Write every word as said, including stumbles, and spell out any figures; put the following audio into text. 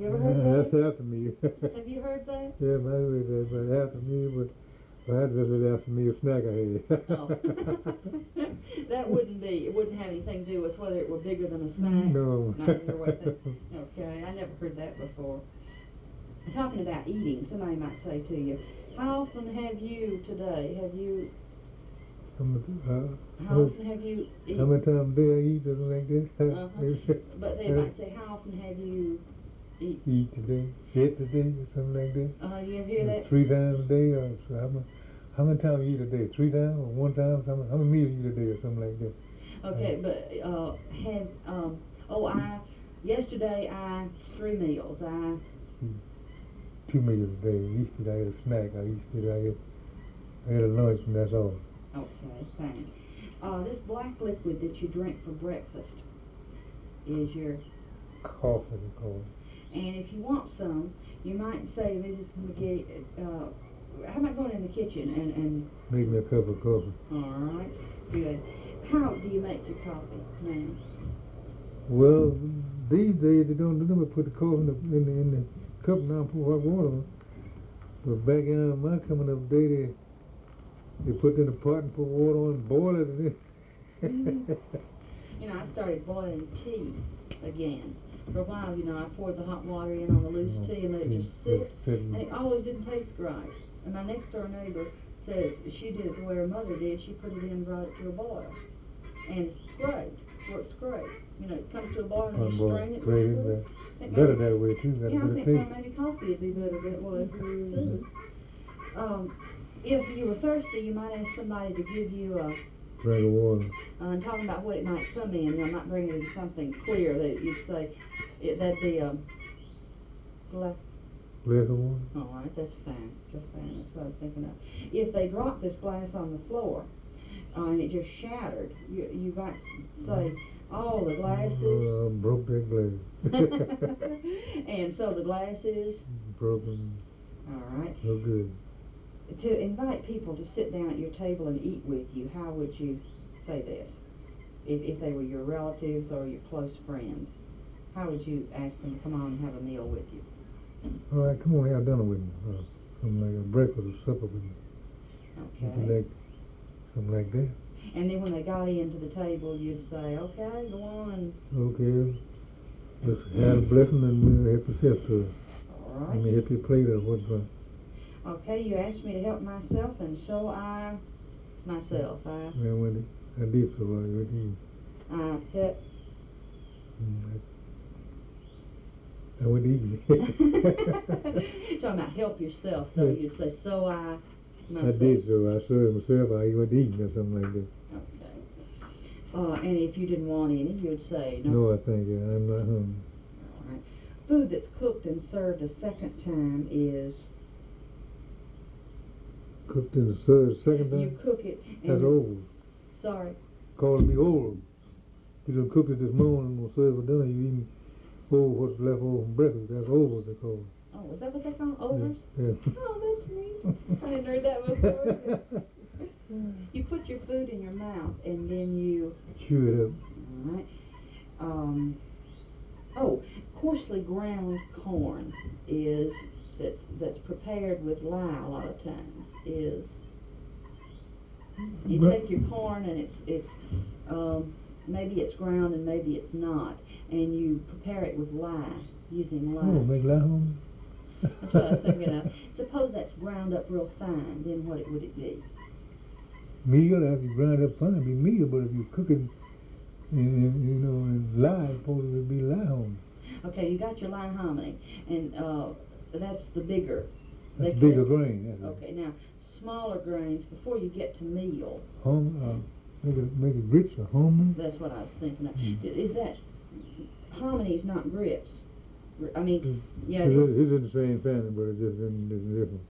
You ever heard that? That's after me. Have you heard that? Yeah, I heard that, but after me, but well, that's just after me a snack I had. Oh. That wouldn't be, it wouldn't have anything to do with whether it were bigger than a snack? No. Not your way. Okay, I never heard that before. Talking about eating, somebody might say to you, how often have you today, have you, How much- uh, how often have you eaten? How many times a day I eat, something like that? Uh-huh. But they might say, how often have you eaten? Eat today, eat today, or something like that. Uh, you ever hear that? Three times a day, or so how many, how many times you eat a day? Three times, or one time? How many, how many meals you eat a day, or something like that? Okay, but uh, have, um, oh, I, yesterday I, three meals, I, Two meals a day. Yesterday I ate a snack, or yesterday I ate, I ate a lunch, and that's all. okay, thanks. Uh, this black liquid that you drink for breakfast is your, Coffee, they call it. and if you want some, you might say, Missus McGee, uh, how about going in the kitchen and, and, Make me a cup of coffee. all right, good. How do you make your coffee now? Well, these days they don't do nothing but put the coffee in the, in the, in the cup now and put hot water on. But back in my coming up day, they, they put it in the pot and put water on and boil it. And Mm. You know, I started boiling tea again. For a while, you know, I poured the hot water in on the loose Oh, tea and let it tea, just sit, sit and it always didn't taste right. And my next door neighbor said she did it the way her mother did. She put it in and brought it to a boil. And it's great. Works great. You know, it comes to a boil and you Unboiled, strain it. great, real isn't good. it? Think Better maybe- that way too. Got Yeah, a I better think taste. well, maybe coffee would be better that way. too. Um, if you were thirsty, you might ask somebody to give you a Drink of water. Uh, and talking about what it might come in, I might bring it in something clear that you'd say, it, that'd be a glass. Glass of water. All right, that's fine, just fine, that's what I was thinking of. If they drop this glass on the floor, uh, and it just shattered, you, you might say, oh, the glasses, Uh, broke that glass. and so the glasses, Broken. all right. No good. To invite people to sit down at your table and eat with you, how would you say this? If, if they were your relatives or your close friends, how would you ask them to come on and have a meal with you? All right, come on, have dinner with me. Uh, something like a breakfast or supper with me. Something Okay. like, something like that. And then when they got into the table, you'd say, okay, go on. Okay. Let's have a blessing and we'll help yourself to it. All Let right. me help you plate or what's right. Okay, you asked me to help myself, and so I, myself, I, Yeah, when I did so, I would eat. I help. Mm, I, I would eat. Talking about help yourself, though, Yeah. you'd say, so I, myself. I did so. I served myself. I would eat or something like that. Okay. Uh, and if you didn't want any, you'd say, no. No, I thank you. I'm not hungry. All right. Food that's cooked and served a second time is, Cooked in the served second time? you cook it and... That's old. Sorry. Calling me old. You done cooked it this morning and will serve for dinner. You eating old what's left over from breakfast. That's old, what they call it. Oh, is that what they call overs? Yeah. Oh, that's neat. I hadn't heard that before. You put your food in your mouth and then you, Chew it up. all right. Um, oh, coarsely ground corn is, that's, that's prepared with lye a lot of times, is, you But- take your corn and it's, it's, um, maybe it's ground and maybe it's not, and you prepare it with lye, using lye. Oh, make lye home? That's what I was thinking of. Suppose that's ground up real fine, then what it, would it be? Meal, if you grind up fine, it'd be meal, but if you cook it, in, in, you know, in lye, it's supposed to be lye home. Okay, you got your lye hominy, and uh, that's the bigger. They That's call- bigger grain. That's it. Okay, now, smaller grains, before you get to meal, Home, uh, make it, make it grits or home. that's what I was thinking of. Mm. Is that, hominies, not grits? Gr- I mean, yeah, It's, it- it's in the same family, but it's just in, it's different.